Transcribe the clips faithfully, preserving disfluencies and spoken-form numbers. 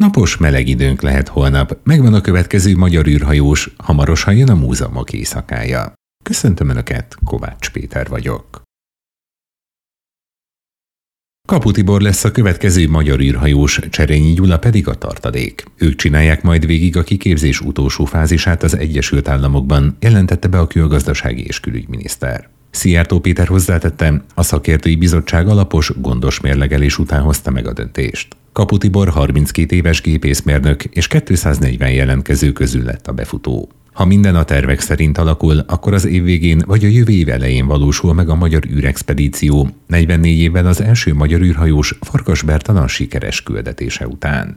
Napos, meleg időnk lehet holnap, megvan a következő magyar űrhajós, hamarosan jön a múzeumok éjszakája. Köszöntöm Önöket, Kovács Péter vagyok. Kapu Tibor lesz a következő magyar űrhajós, Cserényi Gyula pedig a tartalék. Ők csinálják majd végig a kiképzés utolsó fázisát az Egyesült Államokban, jelentette be a külgazdasági és külügyminiszter. Szijjártó Péter hozzátette, a szakértői bizottság alapos, gondos mérlegelés után hozta meg a döntést. Kapu Tibor harminckét éves gépészmérnök és kétszáznegyven jelentkező közül lett a befutó. Ha minden a tervek szerint alakul, akkor az év végén vagy a jövő év elején valósul meg a magyar űrexpedíció, negyvennégy évvel az első magyar űrhajós Farkas Bertalan sikeres küldetése után.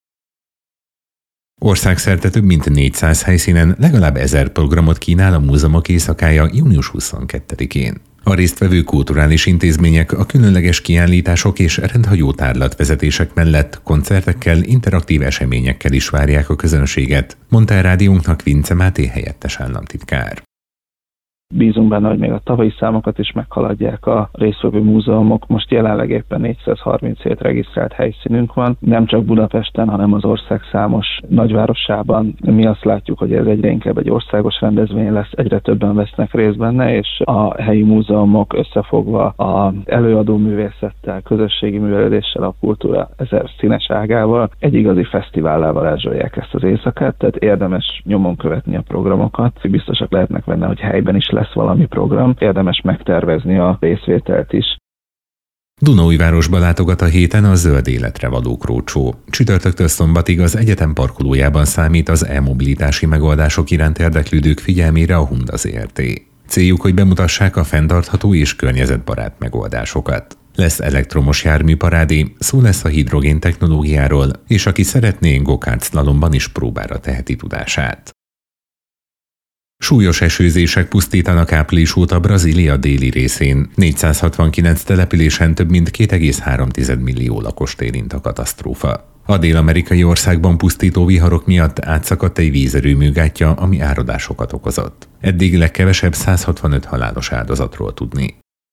Országszerte több mint négyszáz helyszínen legalább ezer programot kínál a múzeumok éjszakája június huszonkettedikén. A résztvevő kulturális intézmények a különleges kiállítások és rendhagyó tárlatvezetések mellett koncertekkel, interaktív eseményekkel is várják a közönséget, mondta a rádiónknak Vince Máté helyettes államtitkár. Bízunk benne, hogy még a tavalyi számokat is meghaladják a résztvevő múzeumok. Most jelenleg éppen négyszázharminchét regisztrált helyszínünk van, nem csak Budapesten, hanem az ország számos nagyvárosában. Mi azt látjuk, hogy ez egyre inkább egy országos rendezvény lesz, egyre többen vesznek részt benne, és a helyi múzeumok összefogva az előadó művészettel, közösségi művelődéssel, a kultúra ezer színes ágával egy igazi fesztivállával elzsolják ezt az éjszakát, tehát érdemes nyomon követni a programokat. Biztosak lehetnek benne, hogy helyben is lesz valami program, érdemes megtervezni a részvételt is. Dunaújvárosba látogat a héten a zöld életre való krócsó. Csütörtöktől szombatig az egyetem parkolójában számít az e-mobilitási megoldások iránt érdeklődők figyelmére a Honda Zrt. Céljuk, hogy bemutassák a fenntartható és környezetbarát megoldásokat. Lesz elektromos járműparádé, szó lesz a hidrogén technológiáról, és aki szeretné, go-kart szlalomban is próbára teheti tudását. Súlyos esőzések pusztítanak április óta Brazília déli részén. négyszázhatvankilenc településen több mint két egész három millió lakost érint a katasztrófa. A dél-amerikai országban pusztító viharok miatt átszakadt egy vízerőmű gátja, ami áradásokat okozott. Eddig legkevesebb száz hatvanöt halálos áldozatról tudni.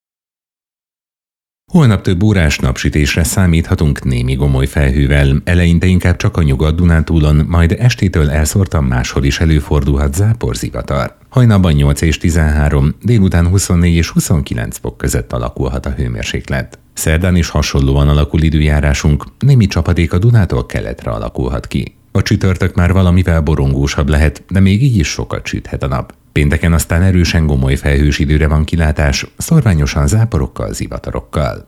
Holnap több órás napsütésre számíthatunk némi gomoly felhővel, eleinte inkább csak a Nyugat-Dunántúlon, majd estétől elszórtan máshol is előfordulhat záporzivatar. Hajnalban nyolc és tizenhárom, délután huszonnégy és huszonkilenc fok között alakulhat a hőmérséklet. Szerdán is hasonlóan alakul időjárásunk, némi csapadék a Dunától keletre alakulhat ki. A csütörtök már valamivel borongósabb lehet, de még így is sokat süthet a nap. Pénteken aztán erősen gomoly felhős időre van kilátás, szorványosan záporokkal, zivatarokkal.